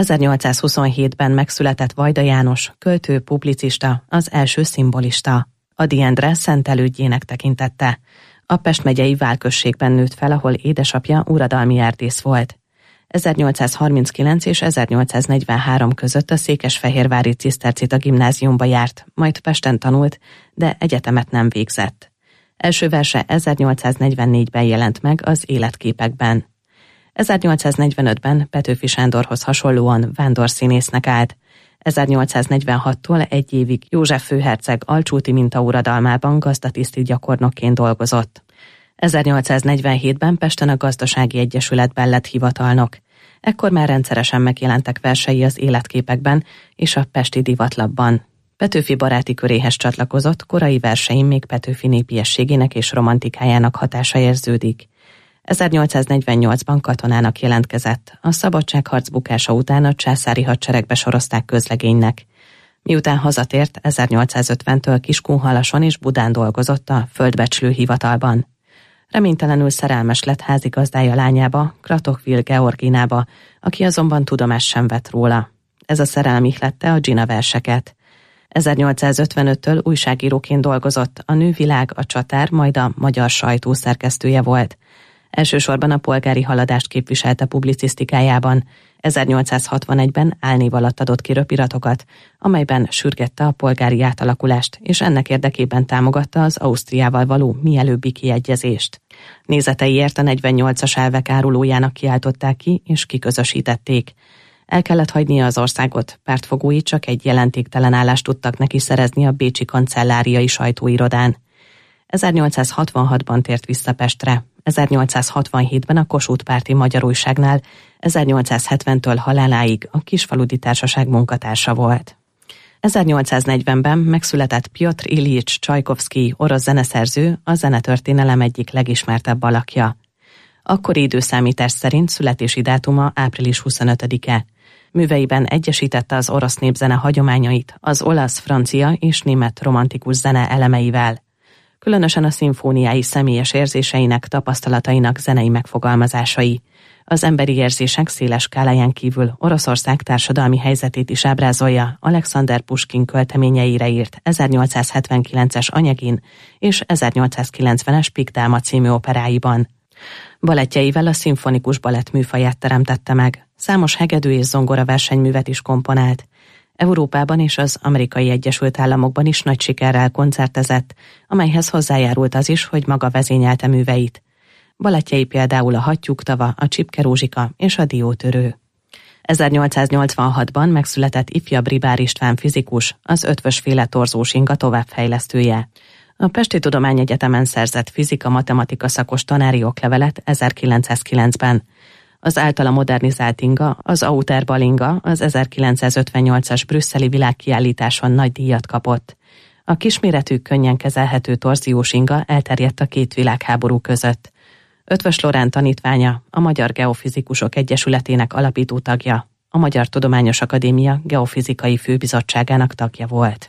1827-ben megszületett Vajda János, költő, publicista, az első szimbolista. Ady Endre szent elődjének tekintette. A Pest megyei Vál községben nőtt fel, ahol édesapja uradalmi erdész volt. 1839 és 1843 között a székesfehérvári cisztercita gimnáziumba járt, majd Pesten tanult, de egyetemet nem végzett. Első verse 1844-ben jelent meg az Életképekben. 1845-ben Petőfi Sándorhoz hasonlóan vándorszínésznek állt. 1846-tól egy évig József főherceg alcsúti mintauradalmában gazdatiszti gyakornokként dolgozott. 1847-ben Pesten a Gazdasági Egyesületben lett hivatalnok. Ekkor már rendszeresen megjelentek versei az Életképekben és a Pesti Divatlapban. Petőfi baráti köréhez csatlakozott, korai versein még Petőfi népiességének és romantikájának hatása érződik. 1848-ban katonának jelentkezett, a szabadságharc bukása után a császári hadseregbe sorozták közlegénynek. Miután hazatért, 1850-től Kiskunhalason és Budán dolgozott a földbecslő hivatalban. Reménytelenül szerelmes lett házigazdája lányába, Kratochvil Georginába, aki azonban tudomást sem vett róla. Ez a szerelem ihlette a Gina verseket. 1855-től újságíróként dolgozott, a Nővilág, a Csatár, majd a Magyar Sajtó szerkesztője volt. Elsősorban a polgári haladást képviselte publicisztikájában. 1861-ben álnév alatt adott ki röpiratokat, amelyben sürgette a polgári átalakulást, és ennek érdekében támogatta az Ausztriával való mielőbbi kiegyezést. Nézeteiért a 48-as elvek árulójának kiáltották ki, és kiközösítették. El kellett hagynia az országot, pártfogói csak egy jelentéktelen állást tudtak neki szerezni a bécsi kancelláriai sajtóirodán. 1866-ban tért vissza Pestre, 1867-ben a Kossuth-párti Magyar Újságnál, 1870-től haláláig a Kisfaludi Társaság munkatársa volt. 1840-ben megszületett Pjotr Iljics Csajkovszkij orosz zeneszerző, a zenetörténelem egyik legismertebb alakja. Akkori időszámítás szerint születési dátuma április 25-e. Műveiben egyesítette az orosz népzene hagyományait az olasz, francia és német romantikus zene elemeivel. Különösen a szimfóniái személyes érzéseinek, tapasztalatainak zenei megfogalmazásai. Az emberi érzések széles skáláján kívül Oroszország társadalmi helyzetét is ábrázolja Alexander Puskin költeményeire írt 1879-es Anyegin és 1890-es Pikdálma című operáiban. Balettjeivel a szimfonikus balett műfaját teremtette meg. Számos hegedű és zongora versenyművet is komponált. Európában és az Amerikai Egyesült Államokban is nagy sikerrel koncertezett, amelyhez hozzájárult az is, hogy maga vezényelte műveit. Balettjei például a Hattyúktava, a Csipke-Rózsika és a Diótörő. 1886-ban megszületett ifjabb Ribár István fizikus, az ötvösféle torzós inga továbbfejlesztője. A Pesti Tudományegyetemen szerzett fizika-matematika szakos tanári oklevelet 1909-ben. Az általa modernizált inga, az Auterball inga az 1958-as brüsszeli világkiállításon nagy díjat kapott. A kisméretű, könnyen kezelhető torziós inga elterjedt a két világháború között. Ötvös Loránd tanítványa, a Magyar Geofizikusok Egyesületének alapító tagja, a Magyar Tudományos Akadémia Geofizikai Főbizottságának tagja volt.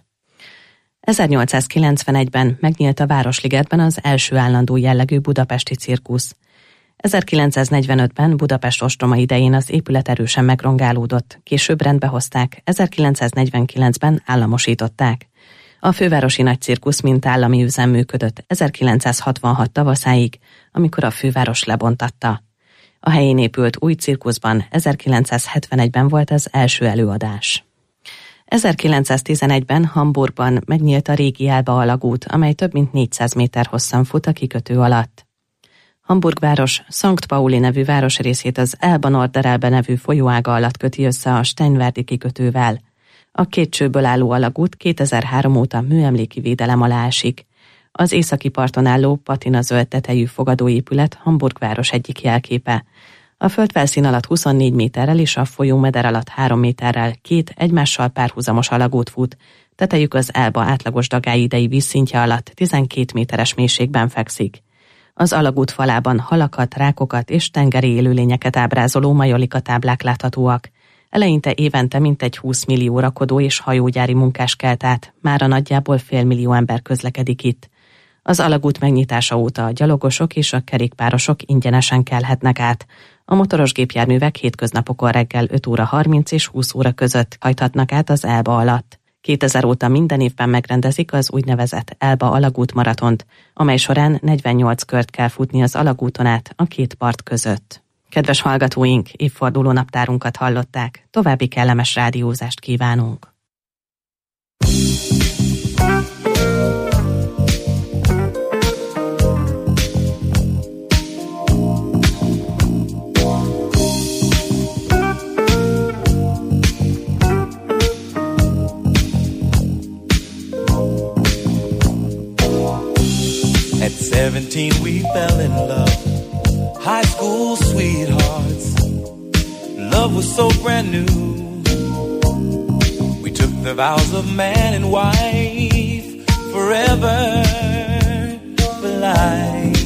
1891-ben megnyílt a Városligetben az első állandó jellegű budapesti cirkusz. 1945-ben Budapest ostroma idején az épület erősen megrongálódott, később rendbe hozták, 1949-ben államosították. A fővárosi nagy cirkusz mint állami üzem működött 1966 tavaszáig, amikor a főváros lebontatta. A helyén épült új cirkuszban 1971-ben volt az első előadás. 1911-ben Hamburgban megnyílt a régi Elba alagút, amely több mint 400 méter hosszan fut a kikötő alatt. Hamburg város Sankt Pauli nevű városrészét az Elba-Norderelbe nevű folyóága alatt köti össze a Steinwerdi kikötővel. A két csőből álló alagút 2003 óta műemléki védelem alá esik. Az északi parton álló patinazöld tetejű fogadóépület Hamburg város egyik jelképe. A földfelszín alatt 24 méterrel és a folyómeder alatt 3 méterrel két egymással párhuzamos alagút fut, tetejük az Elba átlagos dagályi idei vízszintje alatt 12 méteres mélységben fekszik. Az alagút falában halakat, rákokat és tengeri élőlényeket ábrázoló majolika táblák láthatóak. Eleinte évente mintegy 20 millió rakodó és hajógyári munkás kelt át, mára nagyjából 500 000 ember közlekedik itt. Az alagút megnyitása óta a gyalogosok és a kerékpárosok ingyenesen kelhetnek át. A motoros gépjárművek hétköznapokon reggel 5 óra 30 és 20 óra között hajthatnak át az Elba alatt. 2000 óta minden évben megrendezik az úgynevezett Elba alagút maratont, amely során 48 kört kell futni az alagúton át a két part között. Kedves hallgatóink, évforduló naptárunkat hallották, további kellemes rádiózást kívánunk! At 17 we fell in love, high school sweethearts. Love was so brand new. We took the vows of man and wife, forever for life.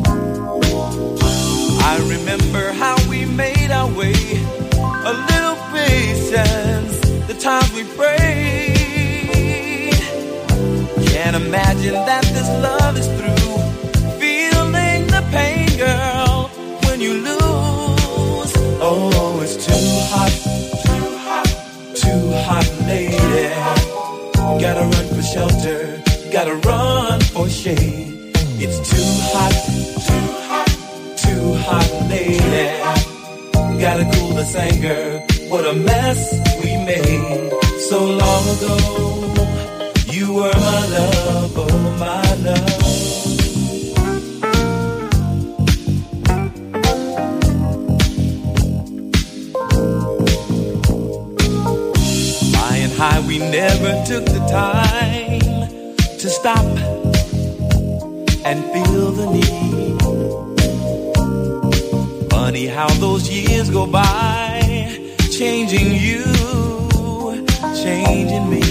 I remember how we made our way, a little patience, the times we prayed. Can't imagine that this love is through. Feeling the pain, girl, when you lose. Oh, it's too hot, too hot, too hot, lady. Gotta run for shelter, gotta run for shade. It's too hot, too hot, too hot, lady. Gotta cool this anger, what a mess we made so long ago. You were my love, oh my love. Flying high, we never took the time to stop and feel the need. Funny how those years go by, changing you, changing me.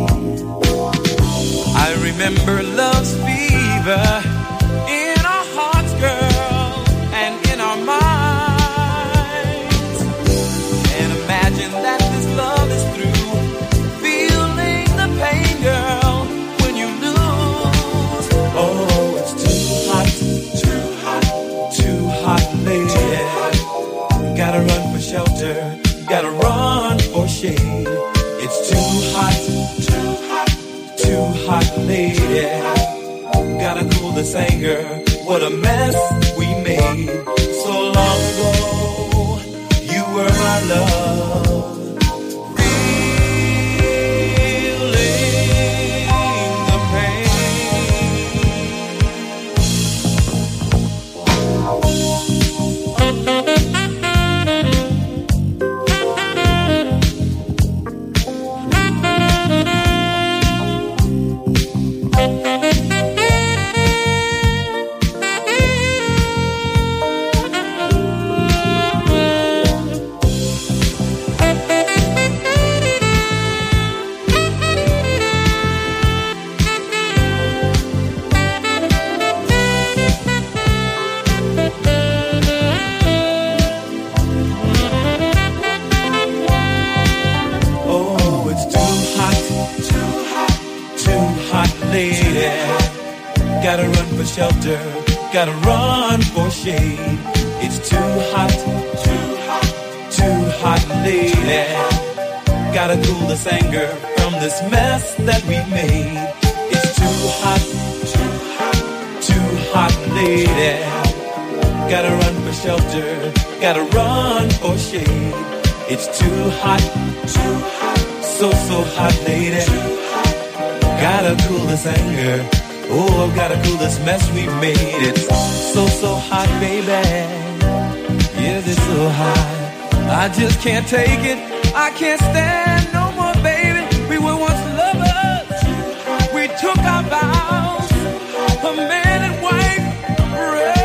I remember love's fever in our hearts, girl, and in our minds. Can't imagine that this love is through. Feeling the pain, girl, when you lose. Oh, it's too hot, too hot, too hot, lady. Gotta run for shelter, gotta run for shade. It's too hot, too hot, too hot, lady. Gotta cool this anger, what a mess we made so long ago. You were my love. Gotta run for shelter, gotta run for shade. It's too hot, too hot, too hot, lady. Gotta cool this anger from this mess that we made. It's too hot, too hot, too hot, lady. Gotta run for shelter, gotta run for shade. It's too hot, so hot, lady. Gotta cool this anger. Oh, I've gotta cool this mess we made. It's so hot, baby. Yes, it's so hot. I just can't take it. I can't stand no more, baby. We were once lovers. We took our vows, a man and wife forever.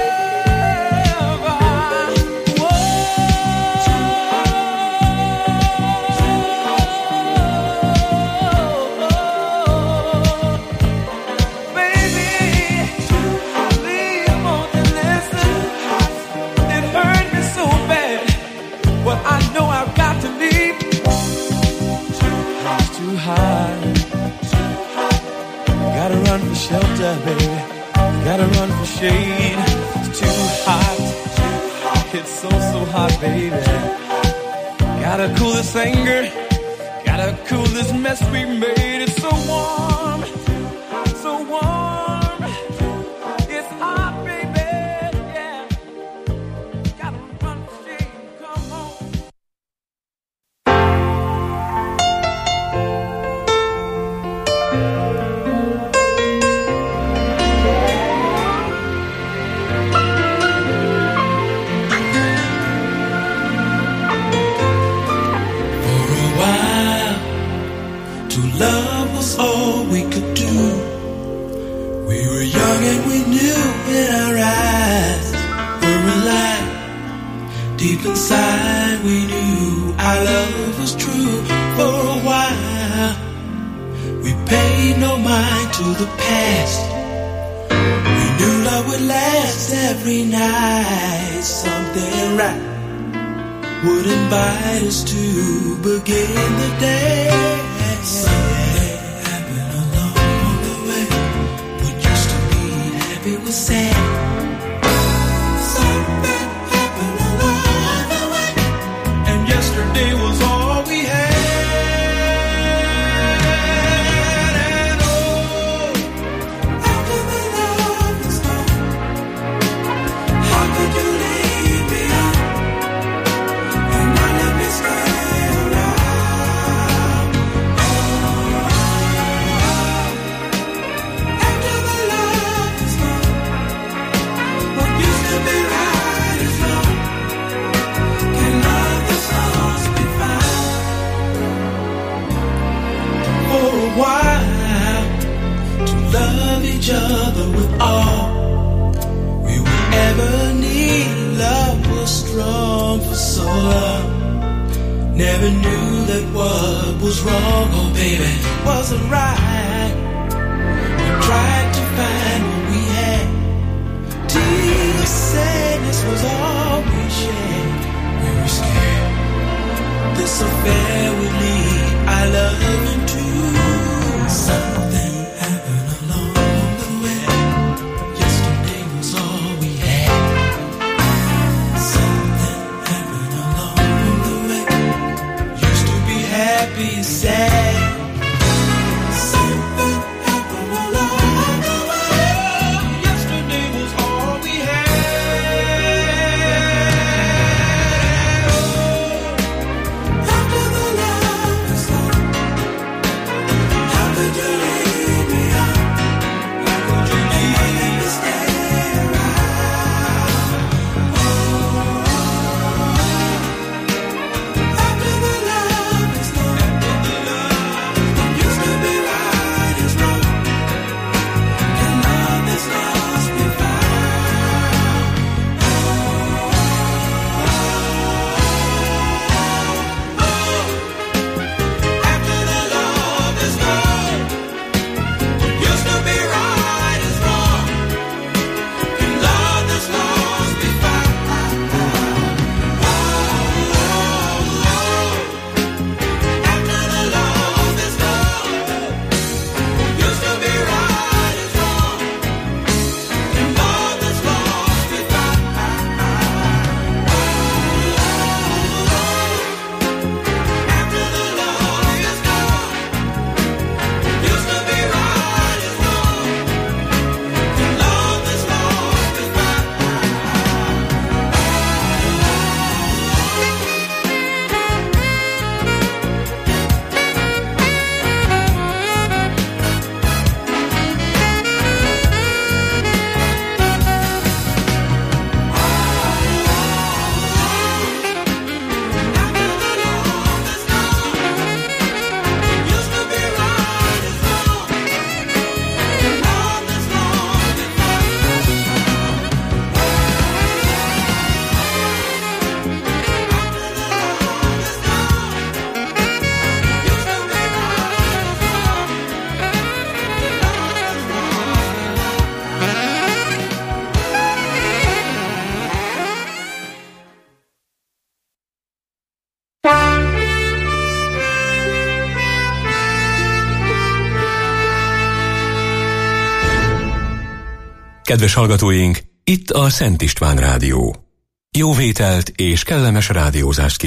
Shelter, baby. Gotta run for shade. It's too hot. It's so hot, baby. Gotta cool this anger. Gotta cool this mess we made. It's so warm, so warm. It's hot, baby, yeah. Gotta run the shade, come home. Love was all we could do. We were young and we knew in our eyes were alive. Deep inside we knew our love was true. For a while we paid no mind to the past. We knew love would last every night. Something right would invite us to begin the day. Something happened along the way. What used to be happy was sad. Something happened along the way, And yesterday was all we had. And oh, after the love was gone, how could you leave me out and not let me stay around? After the love is gone, what used to be right is wrong. Can love that's lost be found? For a while, to love each other with all we would ever need. Love was strong for so long. Never knew that what was wrong, oh baby, wasn't right. We tried to find what we had. Tears of sadness was all we shared. We were scared this affair would lead our love into something happened along the way. Yesterday was all we had. Something happened along the way. Used to be happy, sad. Something happened along the way. yesterday was all we had. After the love is gone, how could you leave me out? How could you leave me stay around? After the love is gone, what used to be right is wrong. Can love that's lost be found? After the love is gone, what used to be right is wrong. Can love that's lost be found? After the love is gone, what used to be right is wrong. Can love that's lost be found? After the love is gone, what used to be right is wrong. Can love that's lost be found? Kedves hallgatóink, itt a Szent István Rádió. Jó vételt és kellemes rádiózást